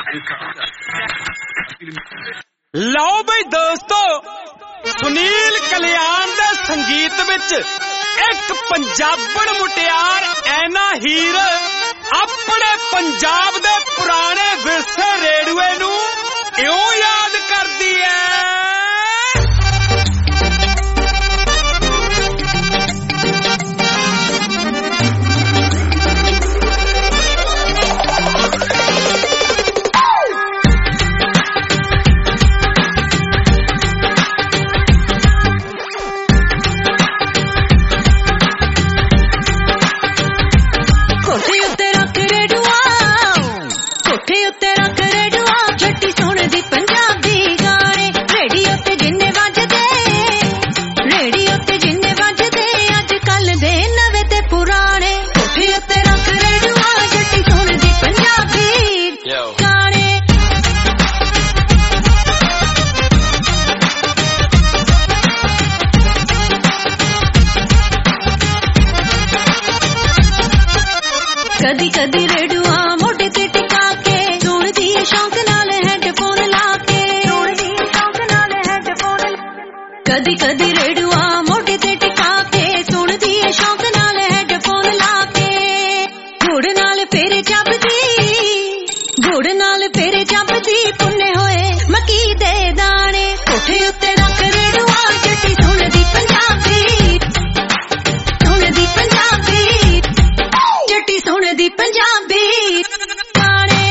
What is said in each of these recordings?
ਲਓ ਬਈ ਦੋਸਤੋ, ਸੁਨੀਲ ਕਲਿਆਣ ਦੇ ਸੰਗੀਤ ਵਿੱਚ ਇੱਕ ਪੰਜਾਬਣ ਮੁਟਿਆਰ ਐਨਾ ਹੀਰ ਆਪਣੇ ਪੰਜਾਬ ਦੇ ਪੁਰਾਣੇ ਵਿਰਸੇ ਰੇਡੂਏ ਨੂੰ ਇਉਂ ਯਾਦ ਕਰਦੀ ਐ। कदी कदी रेडुआ मोटे ते टिका के सुनदी है शौक नाल हेडफोन ला के, कदी कदी रेडुआ मोटे ते टिका के सुनदी है शौक नाल हेडफोन ला के। गुड़ नाल फेरे चपदी पुन्ने होए मकी दे दाने, कोठे उत्ते रख रेडुआ जट्टी सुनदी पंजाबी, सुनदी पंजाबी, जट्टी सुनदी पंजाबी गाने।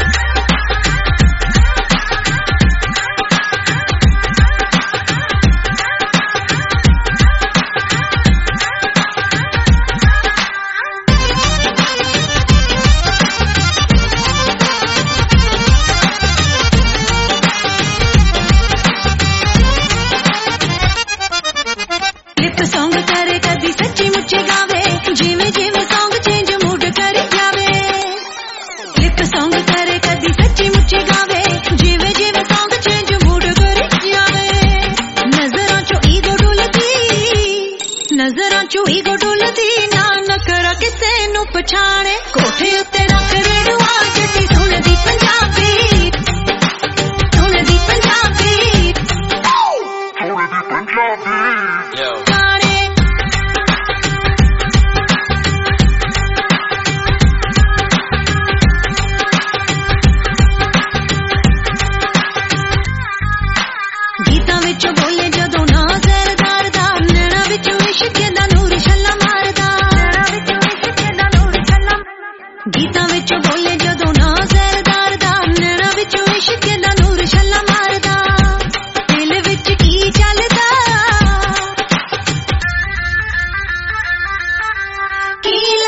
लिप सॉन्ग करे कदी सच्ची मुच्ची गावे, जिवें जिवें सॉन्ग चेंज मूड कर जावे। लिप सॉन्ग करे कदी सच्ची मुच्ची गावे, जिवें जिवें सॉन्ग चेंज मूड कर जावे। नजरां चों ईगो डुलदी ना नखरा किसे नूं पछाणे, कोठे उत्ते रख रेडुआ जट्टी सुनदी पंजाबी, सुनदी पंजाबी गाने। गीतां विच बोले जदों ना सरदार दा, नैना विच इश्क दा नूर छल्ला मारदा। गीतां विच बोले जदों ना सरदार दा, नैना विच इश्क दा नूर छल्ला मारदा। दिल विच की चलदा, की